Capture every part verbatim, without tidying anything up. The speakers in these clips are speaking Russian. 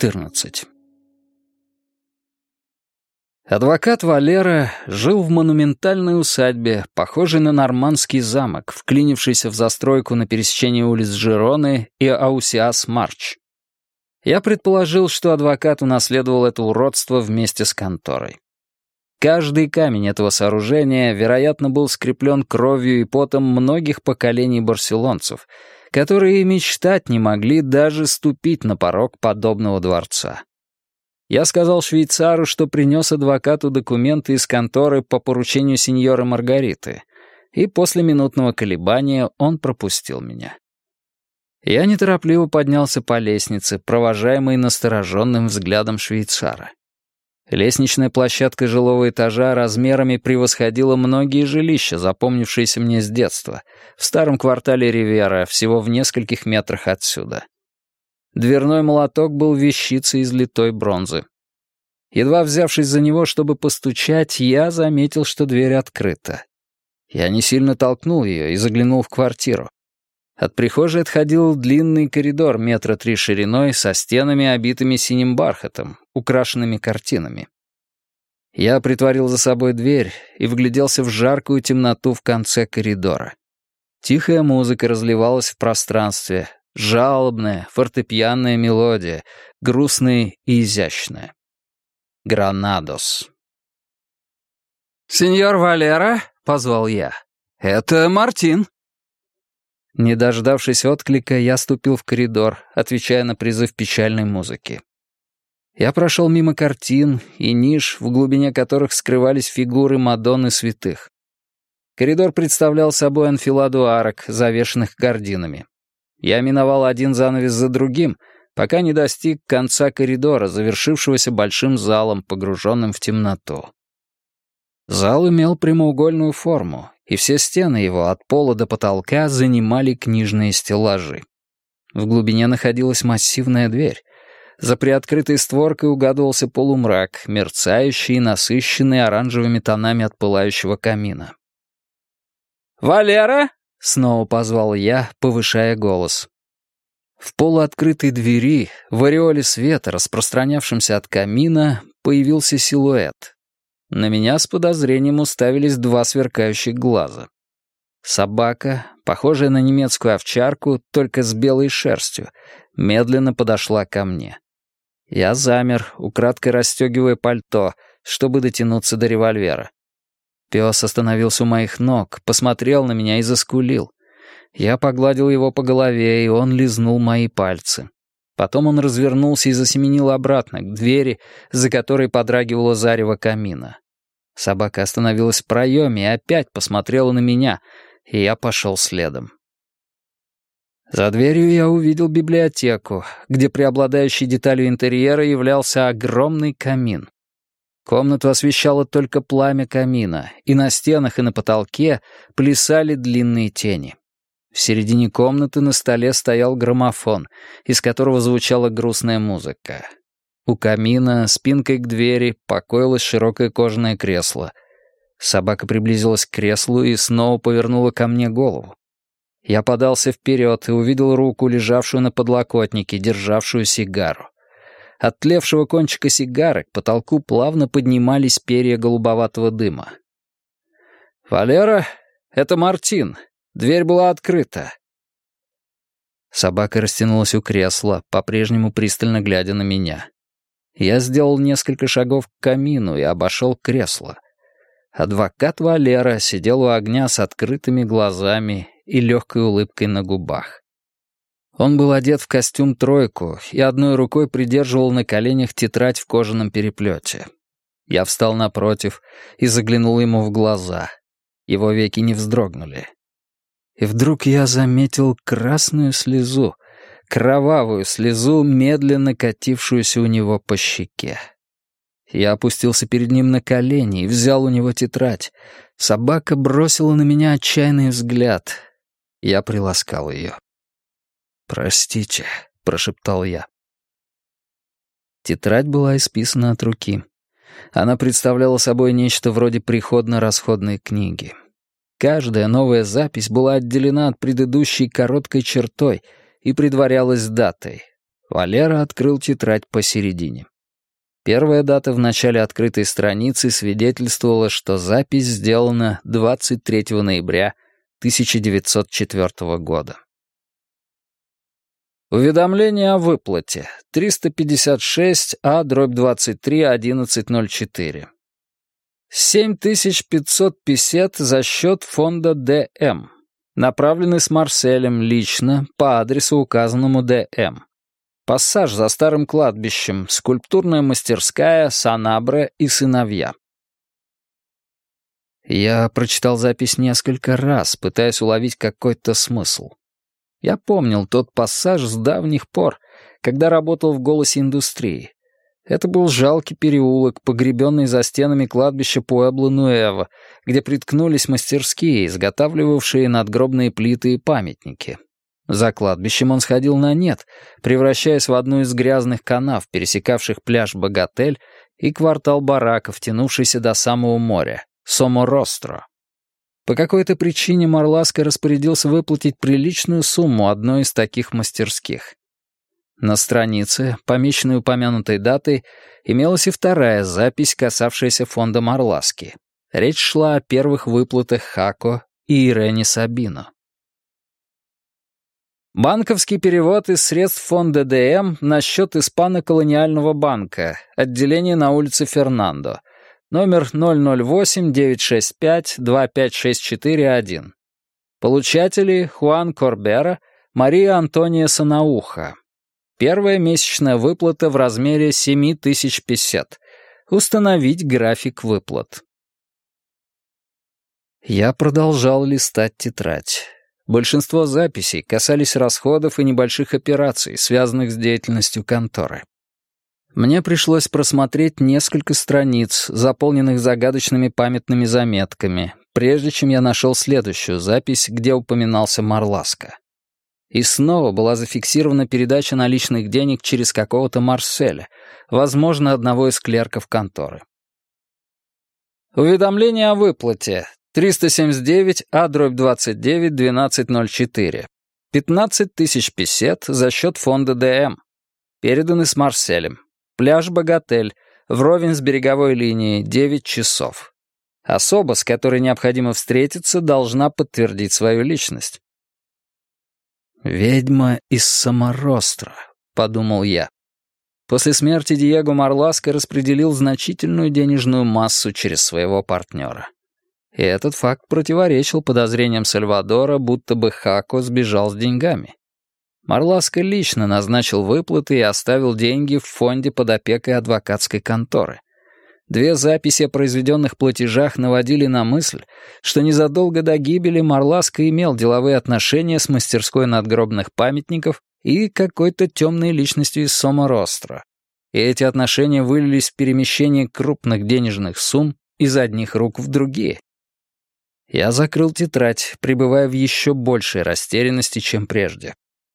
четырнадцать. Адвокат Валера жил в монументальной усадьбе, похожей на нормандский замок, вклинившийся в застройку на пересечении улиц Жироны и Аусиас-Марч. Я предположил, что адвокат унаследовал это уродство вместе с конторой. Каждый камень этого сооружения, вероятно, был скреплен кровью и потом многих поколений барселонцев, которые и мечтать не могли даже ступить на порог подобного дворца. Я сказал швейцару, что принес адвокату документы из конторы по поручению сеньоры Маргариты, и после минутного колебания он пропустил меня. Я неторопливо поднялся по лестнице, провожаемый настороженным взглядом швейцара. Лестничная площадка жилого этажа размерами превосходила многие жилища, запомнившиеся мне с детства, в старом квартале Ривьера, всего в нескольких метрах отсюда. Дверной молоток был вещицей из литой бронзы. Едва взявшись за него, чтобы постучать, я заметил, что дверь открыта. Я не сильно толкнул ее и заглянул в квартиру. От прихожей отходил длинный коридор метра три шириной со стенами, обитыми синим бархатом, украшенными картинами. Я притворил за собой дверь и вгляделся в жаркую темноту в конце коридора. Тихая музыка разливалась в пространстве, жалобная, фортепианная мелодия, грустная и изящная. «Гранадос». «Сеньор Валера», — позвал я, — «это Мартин». Не дождавшись отклика, я ступил в коридор, отвечая на призыв печальной музыки. Я прошел мимо картин и ниш, в глубине которых скрывались фигуры Мадонны святых. Коридор представлял собой анфиладу арок, завешанных гардинами. Я миновал один занавес за другим, пока не достиг конца коридора, завершившегося большим залом, погруженным в темноту. Зал имел прямоугольную форму, и все стены его от пола до потолка занимали книжные стеллажи. В глубине находилась массивная дверь. За приоткрытой створкой угадывался полумрак, мерцающий и насыщенный оранжевыми тонами от пылающего камина. «Валера!» — снова позвал я, повышая голос. В полуоткрытой двери, в ореоле света, распространявшемся от камина, появился силуэт. На меня с подозрением уставились два сверкающих глаза. Собака, похожая на немецкую овчарку, только с белой шерстью, медленно подошла ко мне. Я замер, украдкой расстегивая пальто, чтобы дотянуться до револьвера. Пес остановился у моих ног, посмотрел на меня и заскулил. Я погладил его по голове, и он лизнул мои пальцы. Потом он развернулся и засеменил обратно, к двери, за которой подрагивало зарево камина. Собака остановилась в проеме и опять посмотрела на меня, и я пошел следом. За дверью я увидел библиотеку, где преобладающей деталью интерьера являлся огромный камин. Комнату освещало только пламя камина, и на стенах и на потолке плясали длинные тени. В середине комнаты на столе стоял граммофон, из которого звучала грустная музыка. У камина, спинкой к двери, покоилось широкое кожаное кресло. Собака приблизилась к креслу и снова повернула ко мне голову. Я подался вперед и увидел руку, лежавшую на подлокотнике, державшую сигару. От тлевшего кончика сигары к потолку плавно поднимались перья голубоватого дыма. «Валера, это Мартин. Дверь была открыта». Собака растянулась у кресла, по-прежнему пристально глядя на меня. Я сделал несколько шагов к камину и обошел кресло. Адвокат Валера сидел у огня с открытыми глазами и легкой улыбкой на губах. Он был одет в костюм-тройку и одной рукой придерживал на коленях тетрадь в кожаном переплете. Я встал напротив и заглянул ему в глаза. Его веки не вздрогнули. И вдруг я заметил красную слезу, кровавую слезу, медленно катившуюся у него по щеке. Я опустился перед ним на колени и взял у него тетрадь. Собака бросила на меня отчаянный взгляд. Я приласкал ее. «Простите», — прошептал я. Тетрадь была исписана от руки. Она представляла собой нечто вроде приходно-расходной книги. Каждая новая запись была отделена от предыдущей короткой чертой и предварялась датой. Валера открыл тетрадь посередине. Первая дата в начале открытой страницы свидетельствовала, что запись сделана двадцать третьего ноября тысяча девятьсот четвёртого года. Уведомление о выплате. триста пятьдесят шесть А дробь двадцать три одиннадцать ноль четыре. семь тысяч пятьсот песет за счет фонда Д М. Направлены с Марселем лично по адресу, указанному Д М. Пассаж за старым кладбищем, скульптурная мастерская, Санабре и сыновья. Я прочитал запись несколько раз, пытаясь уловить какой-то смысл. Я помнил тот пассаж с давних пор, когда работал в «Голосе индустрии». Это был жалкий переулок, погребенный за стенами кладбища Пуэбло-Нуэво, где приткнулись мастерские, изготавливавшие надгробные плиты и памятники. За кладбищем он сходил на нет, превращаясь в одну из грязных канав, пересекавших пляж Богатель и квартал бараков, тянувшийся до самого моря, Соморостро. По какой-то причине Марласко распорядился выплатить приличную сумму одной из таких мастерских. На странице, помеченной упомянутой датой, имелась и вторая запись, касавшаяся фонда Марласки. Речь шла о первых выплатах Хако и Ирене Сабино. Банковский перевод из средств фонда Д М на счет Испано-колониального банка, отделение на улице Фернандо, номер ноль ноль восемь девять шесть пять два пять шесть четыре один. Получатели Хуан Корбера, Мария Антония Санауха. Первая месячная выплата в размере семь тысяч песет. Установить график выплат. Я продолжал листать тетрадь. Большинство записей касались расходов и небольших операций, связанных с деятельностью конторы. Мне пришлось просмотреть несколько страниц, заполненных загадочными памятными заметками, прежде чем я нашел следующую запись, где упоминался Марласко. И снова была зафиксирована передача наличных денег через какого-то Марселя, возможно, одного из клерков конторы. Уведомление о выплате. триста семьдесят девять А дробь двадцать девять двенадцать ноль четыре. пятнадцать тысяч песет за счет фонда Д М. Переданы с Марселем. Пляж Богатель, вровень с береговой линией, девять часов. Особа, с которой необходимо встретиться, должна подтвердить свою личность. «Ведьма из Соморостро», — подумал я. После смерти Диего Марласко распределил значительную денежную массу через своего партнера. И этот факт противоречил подозрениям Сальвадора, будто бы Хако сбежал с деньгами. Марласко лично назначил выплаты и оставил деньги в фонде под опекой адвокатской конторы. Две записи о произведенных платежах наводили на мысль, что незадолго до гибели Марласко имел деловые отношения с мастерской надгробных памятников и какой-то темной личностью из Соморостро. И эти отношения вылились в перемещение крупных денежных сумм из одних рук в другие. Я закрыл тетрадь, пребывая в еще большей растерянности, чем прежде.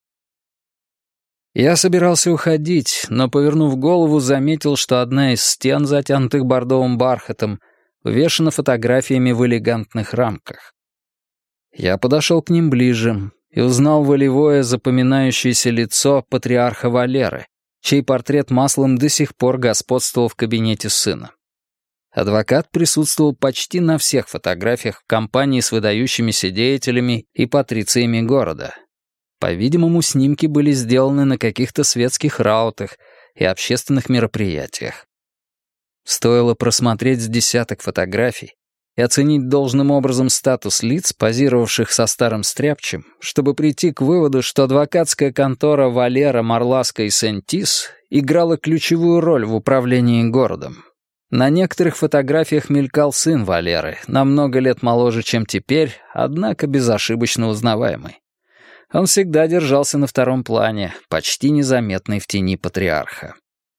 Я собирался уходить, но, повернув голову, заметил, что одна из стен, затянутых бордовым бархатом, увешана фотографиями в элегантных рамках. Я подошел к ним ближе и узнал волевое, запоминающееся лицо патриарха Валеры, чей портрет маслом до сих пор господствовал в кабинете сына. Адвокат присутствовал почти на всех фотографиях в компании с выдающимися деятелями и патрициями города. По-видимому, снимки были сделаны на каких-то светских раутах и общественных мероприятиях. Стоило просмотреть с десяток фотографий и оценить должным образом статус лиц, позировавших со старым стряпчем, чтобы прийти к выводу, что адвокатская контора Валера, Марласко и Сентис играла ключевую роль в управлении городом. На некоторых фотографиях мелькал сын Валеры, на много лет моложе, чем теперь, однако безошибочно узнаваемый. Он всегда держался на втором плане, почти незаметный в тени патриарха.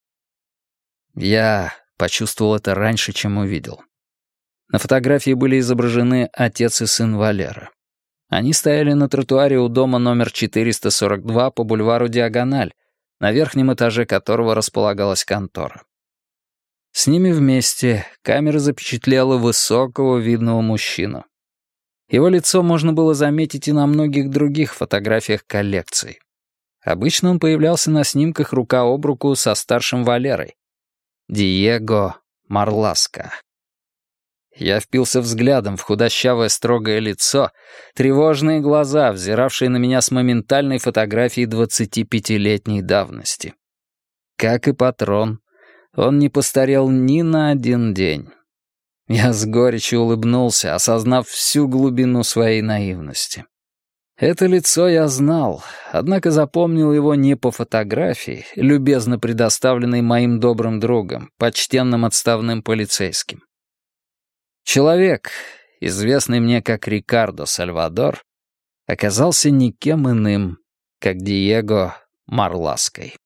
Я почувствовал это раньше, чем увидел. На фотографии были изображены отец и сын Валера. Они стояли на тротуаре у дома номер четыреста сорок два по бульвару Диагональ, на верхнем этаже которого располагалась контора. С ними вместе камера запечатлела высокого, видного мужчину. Его лицо можно было заметить и на многих других фотографиях коллекции. Обычно он появлялся на снимках рука об руку со старшим Валерой. Диего Марласко. Я впился взглядом в худощавое строгое лицо, тревожные глаза, взиравшие на меня с моментальной фотографией двадцатипятилетней давности. Как и патрон, он не постарел ни на один день. Я с горечью улыбнулся, осознав всю глубину своей наивности. Это лицо я знал, однако запомнил его не по фотографии, любезно предоставленной моим добрым другом, почтенным отставным полицейским. Человек, известный мне как Рикардо Сальвадор, оказался никем иным, как Диего Марлаской.